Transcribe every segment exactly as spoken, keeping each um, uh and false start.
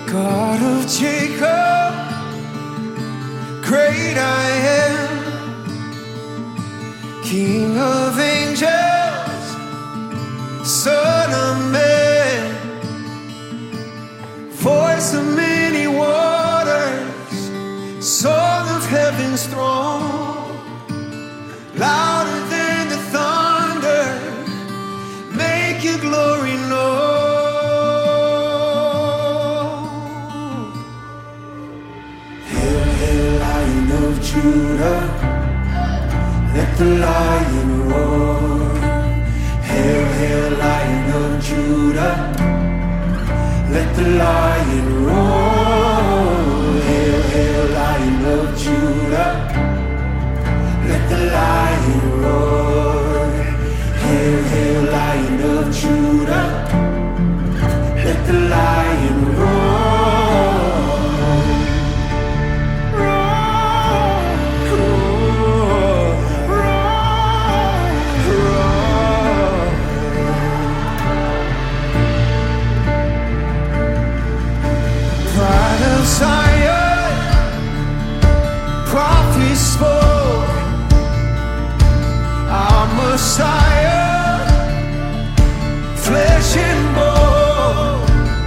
God of Jacob, great I am, King of angels, Son of man, voice of many waters, song of heaven's throne, louder than the thunder, make your glory known. Hail, hail, Lion of Judah, let the lion roar. Hail, hail, Lion of Judah, let the lion roar. Hail, hail, Lion of Judah, let the lion roar. Hail, hail, Lion of Judah, let the lion roar. Zion, prophets spoke, our Messiah, flesh and bone.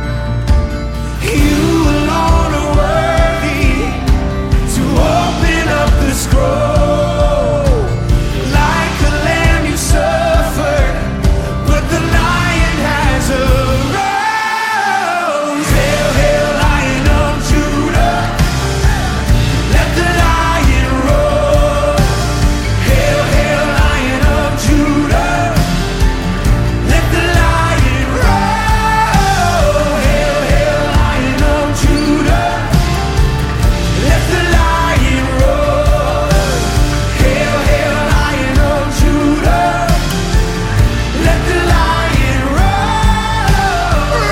You alone are worthy to open up the scroll. Like a lamb you suffered, but the lion has arose. Hail, hail, Lion of Judah, let the lion roar. Hail, hail, Lion of Judah, let the lion roar. Hail, hail, Lion of Judah, let the lion roar. Hail, hail, Lion of Judah, let the lion roar.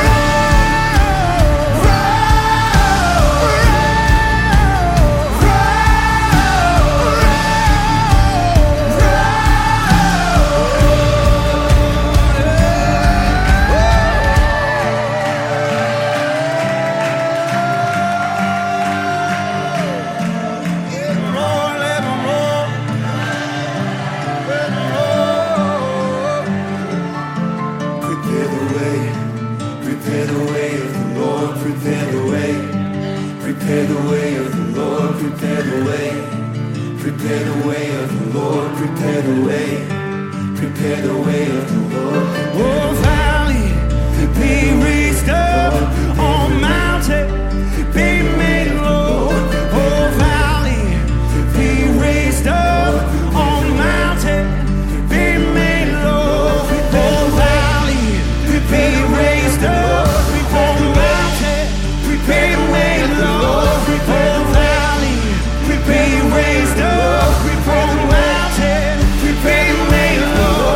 Prepare the way, prepare the way of the Lord, prepare the way, prepare the way of the Lord, prepare the way, prepare the way of the Lord, prepare the way, prepare the way of the Lord. Oh, valley, be raised up, all mountain, be made low. Oh, valley, be raised up, all mountain, be made low. Oh, valley, be raised up, all mountain, be made low. Oh, valley, be raised up, all mountain, be made low.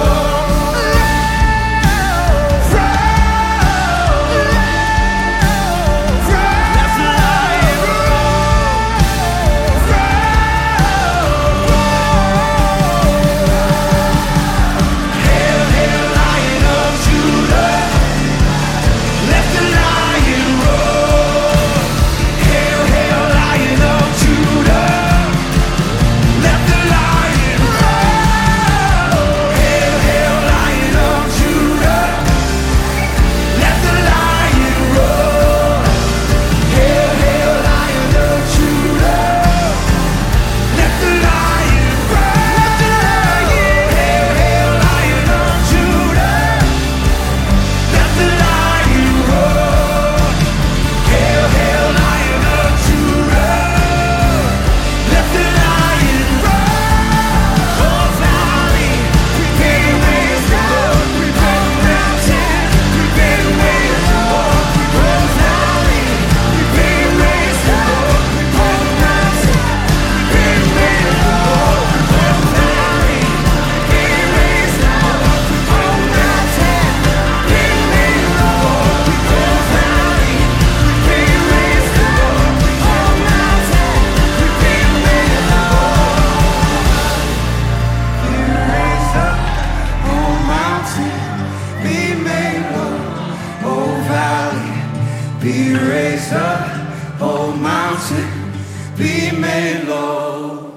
Be raised up, oh mountain, be made low.